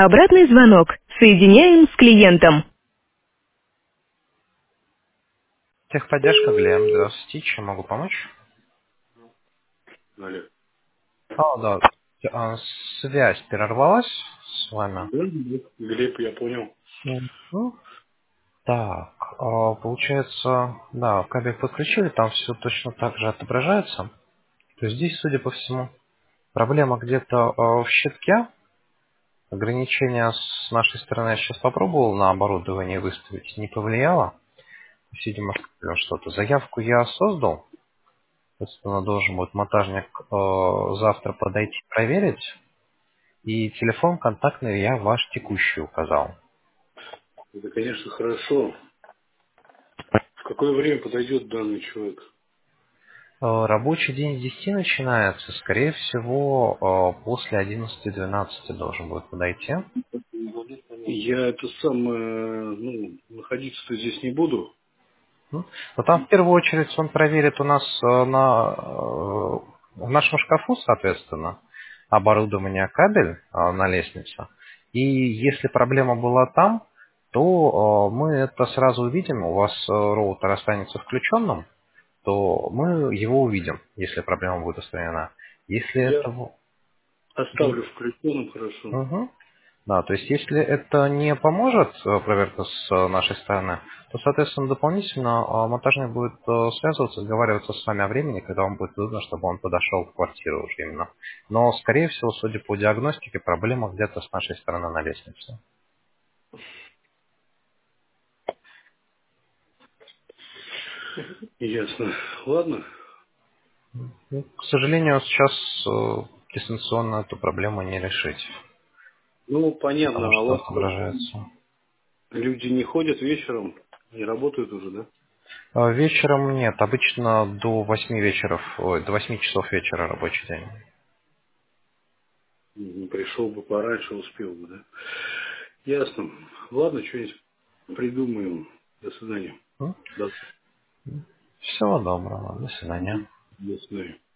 Обратный звонок. Соединяем с клиентом. Техподдержка Глеб. Здравствуйте, чем могу помочь? Алло. Да. Связь перервалась с вами. Да, да. Глеб, я понял. Мгм. Так, получается, да, кабель подключили, там все точно так же отображается. То есть здесь, судя по всему, проблема где-то в щитке. Ограничение с нашей стороны я сейчас попробовал на оборудование выставить, не повлияло. То есть, видимо, что-то. Заявку я создал. Соответственно, должен будет монтажник завтра подойти проверить. И телефон контактный я ваш текущий указал. Это, конечно, хорошо. В какое время подойдет данный человек? Рабочий день с 10 начинается. Скорее всего, после 11-12 должен будет подойти. Я это самое, находиться-то здесь не буду. Но там в первую очередь он проверит у нас в нашем шкафу, соответственно, оборудование кабель на лестнице. И если проблема была там, то мы это сразу увидим. У вас роутер останется включенным, то мы его увидим, если проблема будет устранена. Если Я это... оставлю включенным, хорошо. Мгм. Да, то есть если это не поможет, проверка с нашей стороны, то, соответственно, дополнительно монтажник будет связываться, договариваться с вами о времени, когда вам будет удобно, чтобы он подошел в квартиру уже именно. Но, скорее всего, судя по диагностике, проблема где-то с нашей стороны на лестнице. Ясно. Ладно. Ну, к сожалению, сейчас дистанционно эту проблему не решить, Ну, понятно, потому а у что вас отображается. люди не ходят вечером, не работают уже, да? Вечером нет, обычно до 8 вечера, до 8 часов вечера рабочий день. Пришел бы пораньше, успел бы, да? Ясно. Ладно, что-нибудь придумаем. До свидания. Да. Всего доброго, до свидания. До свидания.